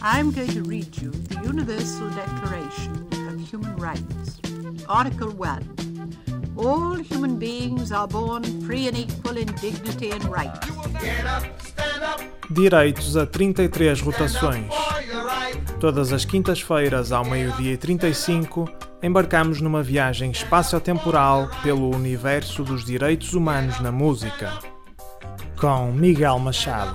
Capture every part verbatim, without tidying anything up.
I'm going to read you the Universal Declaration of Human Rights. Article one. All human beings are born free and equal in dignity and rights. Direitos a trinta e três rotações. Todas as quintas-feiras, ao meio-dia e trinta e cinco, embarcamos numa viagem espaço-temporal pelo universo dos direitos humanos na música. Com Miguel Machado.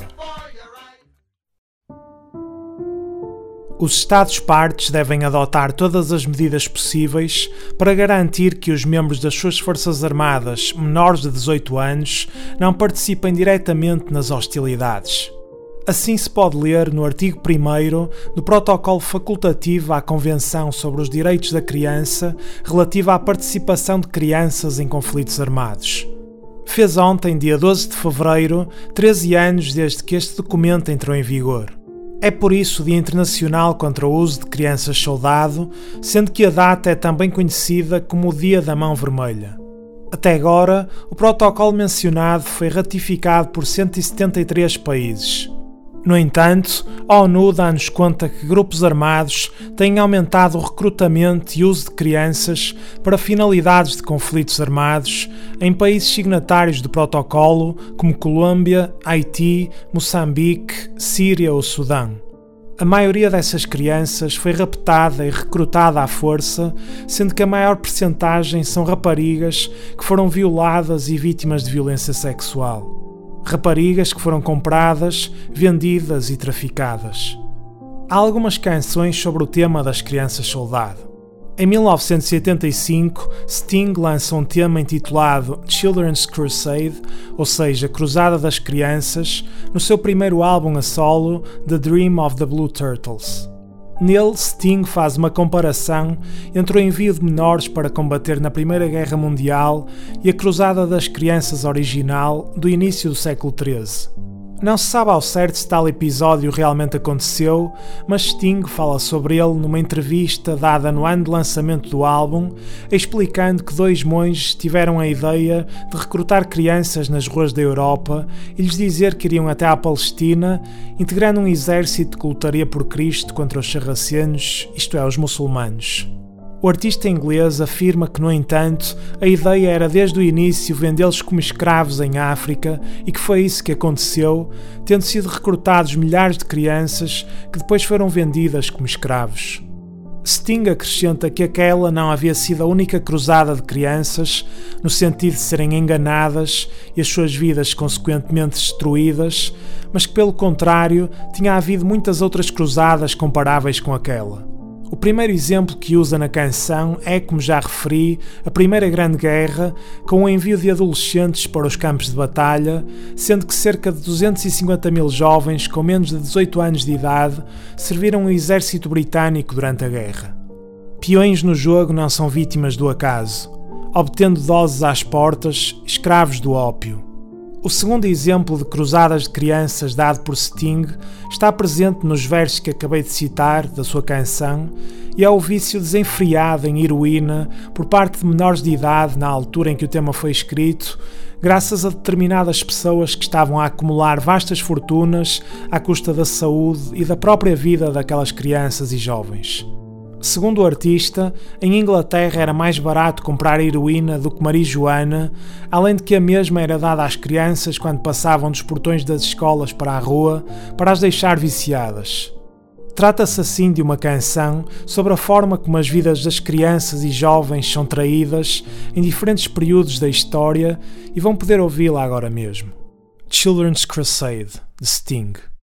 Os Estados-partes devem adotar todas as medidas possíveis para garantir que os membros das suas Forças Armadas menores de dezoito anos não participem diretamente nas hostilidades. Assim se pode ler no artigo primeiro do Protocolo Facultativo à Convenção sobre os Direitos da Criança relativa à participação de crianças em conflitos armados. Fez ontem, dia doze de fevereiro, treze anos desde que este documento entrou em vigor. É por isso o Dia Internacional contra o Uso de Crianças-Soldado, sendo que a data é também conhecida como o Dia da Mão Vermelha. Até agora, o protocolo mencionado foi ratificado por cento e setenta e três países. No entanto, a ONU dá-nos conta que grupos armados têm aumentado o recrutamento e uso de crianças para finalidades de conflitos armados em países signatários do protocolo, como Colômbia, Haiti, Moçambique, Síria ou Sudão. A maioria dessas crianças foi raptada e recrutada à força, sendo que a maior percentagem são raparigas que foram violadas e vítimas de violência sexual. Raparigas que foram compradas, vendidas e traficadas. Há algumas canções sobre o tema das crianças-soldado. Em mil novecentos e oitenta e cinco, Sting lança um tema intitulado Children's Crusade, ou seja, Cruzada das Crianças, no seu primeiro álbum a solo, The Dream of the Blue Turtles. Nele, Sting faz uma comparação entre o envio de menores para combater na Primeira Guerra Mundial e a Cruzada das Crianças original do início do século treze. Não se sabe ao certo se tal episódio realmente aconteceu, mas Sting fala sobre ele numa entrevista dada no ano de lançamento do álbum, explicando que dois monges tiveram a ideia de recrutar crianças nas ruas da Europa e lhes dizer que iriam até à Palestina, integrando um exército que lutaria por Cristo contra os sarracenos, isto é, os muçulmanos. O artista inglês afirma que, no entanto, a ideia era desde o início vendê-los como escravos em África e que foi isso que aconteceu, tendo sido recrutados milhares de crianças que depois foram vendidas como escravos. Sting acrescenta que aquela não havia sido a única cruzada de crianças, no sentido de serem enganadas e as suas vidas consequentemente destruídas, mas que, pelo contrário, tinha havido muitas outras cruzadas comparáveis com aquela. O primeiro exemplo que usa na canção é, como já referi, a Primeira Grande Guerra, com o envio de adolescentes para os campos de batalha, sendo que cerca de duzentos e cinquenta mil jovens com menos de dezoito anos de idade serviram o exército britânico durante a guerra. Peões no jogo não são vítimas do acaso, obtendo doses às portas, escravos do ópio. O segundo exemplo de cruzadas de crianças dado por Sting está presente nos versos que acabei de citar da sua canção e é o vício desenfreado em heroína por parte de menores de idade na altura em que o tema foi escrito, graças a determinadas pessoas que estavam a acumular vastas fortunas à custa da saúde e da própria vida daquelas crianças e jovens. Segundo o artista, em Inglaterra era mais barato comprar heroína do que marijuana, além de que a mesma era dada às crianças quando passavam dos portões das escolas para a rua para as deixar viciadas. Trata-se assim de uma canção sobre a forma como as vidas das crianças e jovens são traídas em diferentes períodos da história e vão poder ouvi-la agora mesmo. Children's Crusade, de Sting.